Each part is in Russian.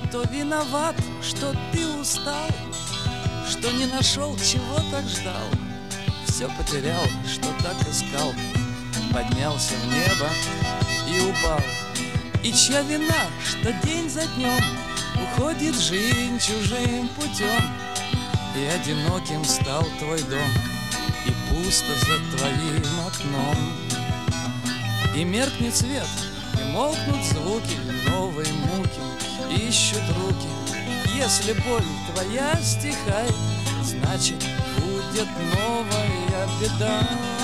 Кто виноват, что ты устал, что не нашел, чего так ждал, все потерял, что так искал, поднялся в небо и упал. И чья вина, что день за днем уходит жизнь чужим путем, и одиноким стал твой дом, и пусто за твоим окном. И меркнет свет, и молкнут звуки, новые муки ищут руки. Если боль твоя стихает, значит, будет новая беда.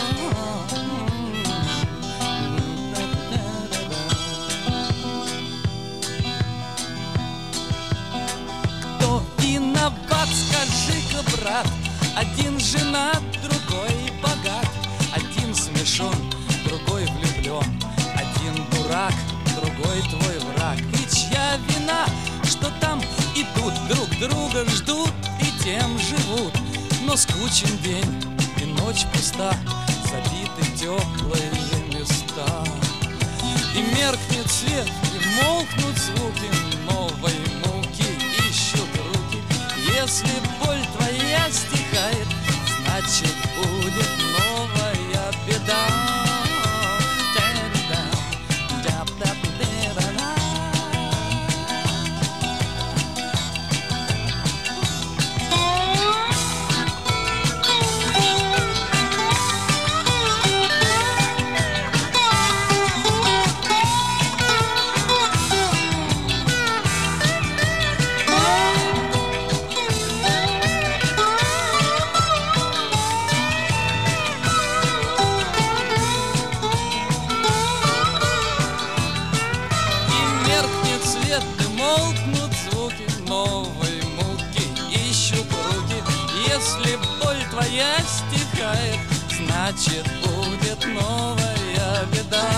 Кто виноват, скажи-ка, брат? Один женат, другой богат, один смешон, другой влюблен, один дурак, другой твой враг. И чья вина, что там идут, друг друга ждут и тем живут? Но скучен день и ночь пуста, забиты теплые места. И меркнет свет, и молкнут звуки, новой муки ищут руки. Если боль твоя стихает, значит, будет новая беда. Молкнут звуки, новые муки ищут руки. Если боль твоя стихает, значит, будет новая беда.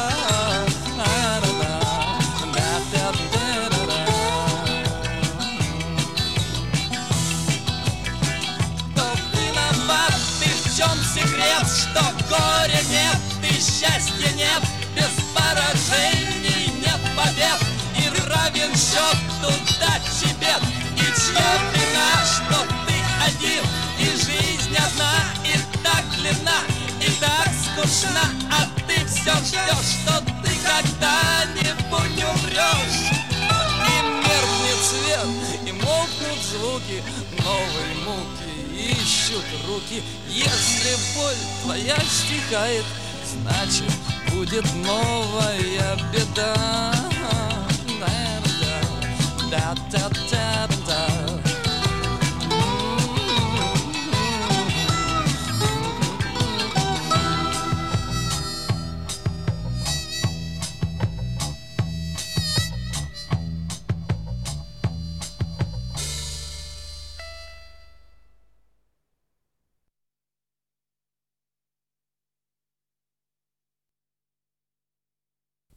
Кто виноват, ты в чем секрет, что горя нет и счастья нет, без поражений нет побед, равен счет удачи бед. И чья вина, что ты один, и жизнь одна, и так длинна, и так скучна, а ты все ждешь, что ты когда-нибудь умрешь. И меркнет свет, и молкнут звуки, новые муки ищут руки. Если боль твоя стихает, значит, будет новая беда. Da da da da.